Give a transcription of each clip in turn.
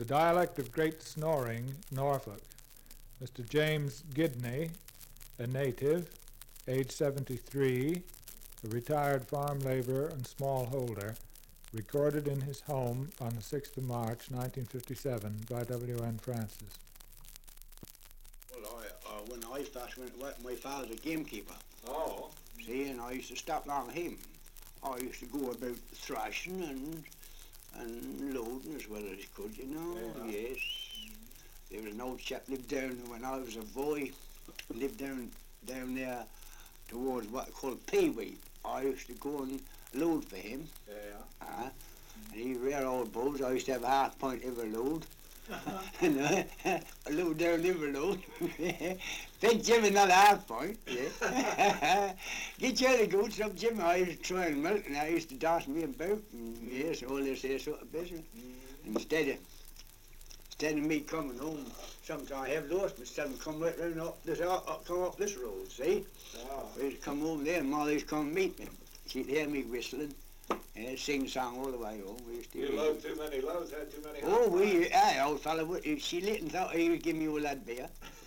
The dialect of Great Snoring, Norfolk. Mr. James Gidney, a native, age 73, a retired farm laborer and smallholder, recorded in his home on the 6th of March, 1957, by W.N. Francis. Well, when I first went to work, my father's a gamekeeper. Oh. See, and I used to stop along him. I used to go about thrashing and loading as well as I could, you know. Yeah. Yes. There was an old chap lived down when I was a boy, lived down there towards what I call Pee-wee. I used to go and load for him. Yeah. And he rare old bulls. I used to have a half pint every load. And a load down every load. Fed Jim another half pint. Yeah. Get you the goats up, Jim. I used to try and milk, and I used to dance me about. And yes, all this here sort of business. Instead of me coming home, sometimes I have lost myself and come right round come up this road, see? Oh. I used to come over there and Molly used to come meet me. She'd hear me whistling and sing song all the way home. We used to You load too many loads, had too many. old fella, she lit and thought he would give me all that beer.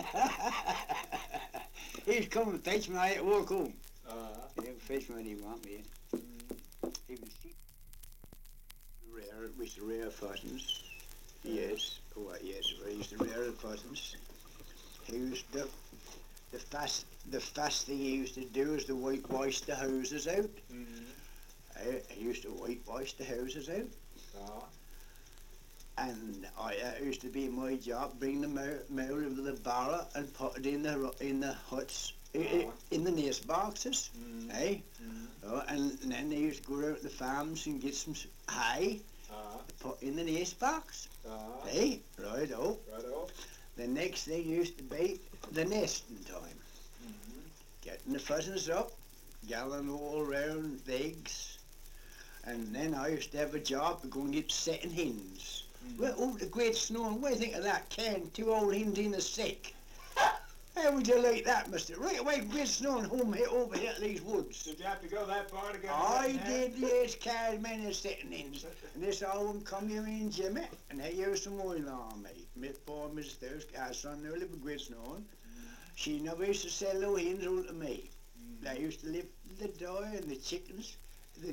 He'd come and fetch me, I had to walk home. He'd fetch me when he want me. He was cheap. Rare, it was the rare pheasants. Yes, yes, we used to rear the pheasants. He used to, the fast thing he used to do is to whitewash the houses out. He used to whitewash the houses out. And it used to be my job, bring them out of the barrow and put it in the huts, in the nest boxes, eh? And then they used to go out to the farms and get some hay, put in the nest box. Hey, righto. The next thing used to be the nesting time. Getting the pheasants up, gathering all round the eggs, and then I used to have a job to go and get setting hens. Well, oh, the Great Snoring, what do you think of that? Can 2 old hens in a sick? How would you like that, mister? Right away, Great Snoring home over here at these woods. Did you have to go that far to get I did, yes, carried many setting hens. And this old one come here in Jimmy, and they used some oil on me. My poor Mrs. Thirsk, our son, who lived with Great Snoring. She never used to sell no hens out to me. They used to lift the door and the chickens, they,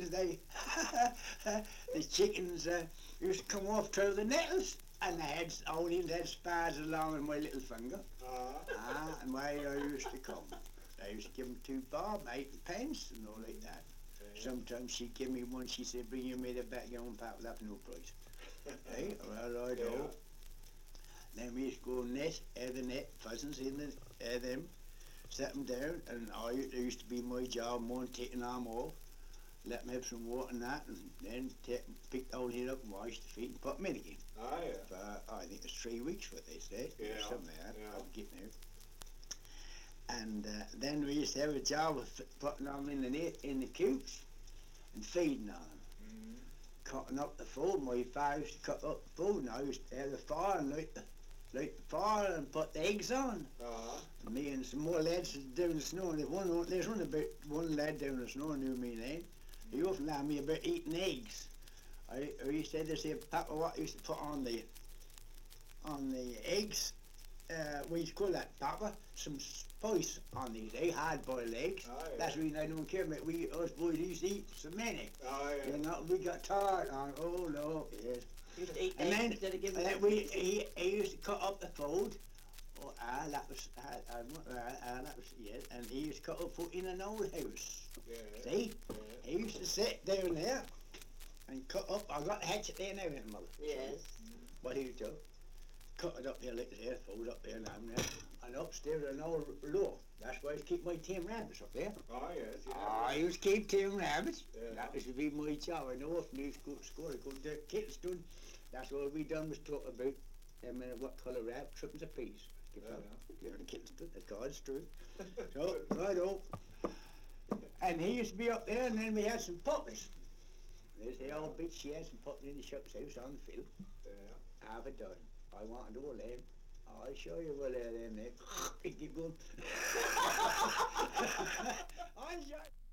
the chickens used to come off through the nettles. And they had, old hens had spars along in my little finger. And where I used to come. I used to give them 2 bob, 8 pence and all like that. Sometimes she'd give me one, she said, bring your mate back your own pat without no price. Hey, well, I do. Then we used to go nest, the net, pheasants in them, set them down, and it used to be my job, one taking them off, let them have some water and that, and then pick the old hen up and wash the feet and put them in again. For, I think it's 3 weeks what they said, something like that, I'm getting out. And then we used to have a job of putting them in the coops and feeding on them. Cutting up the food, my father used to cut up the food, and I used to have the fire and light the fire and put the eggs on. Me and some more lads down the snow, and there's only about one lad down the snow knew me name. He often asked me about eating eggs. I used to say, Papa, what used to put on the eggs? We used to call that, Papa, some spice on these eggs, hard-boiled eggs. That's the reason I don't care about us boys used to eat so many. You know, we got tired on, oh no, yes. Used to eat And eggs then, instead of giving he used to cut up the food. Oh, that was, yes, and he used to cut up food in an old house. See? He used to sit down there and cut up. I got the hatchet there now, mother. Yes. What he used to do, cut it up there like this, fold up there and upstairs an old loft. That's why I used to keep my tame rabbits up there. I used to keep tame rabbits. That used to be my job. I know if you used to go to school, I go to the kittens stood. That's all we done was talk about them what colour rabbit, 3 apiece. The kittens stood, the God's truth. So, righto. And he used to be up there, and then we had some puppies. There's the old bitch, she had some puppies in the shop's house on the field. Half a dozen. I wanted all them. I'll show you what they're there. Keep going. I'll show you.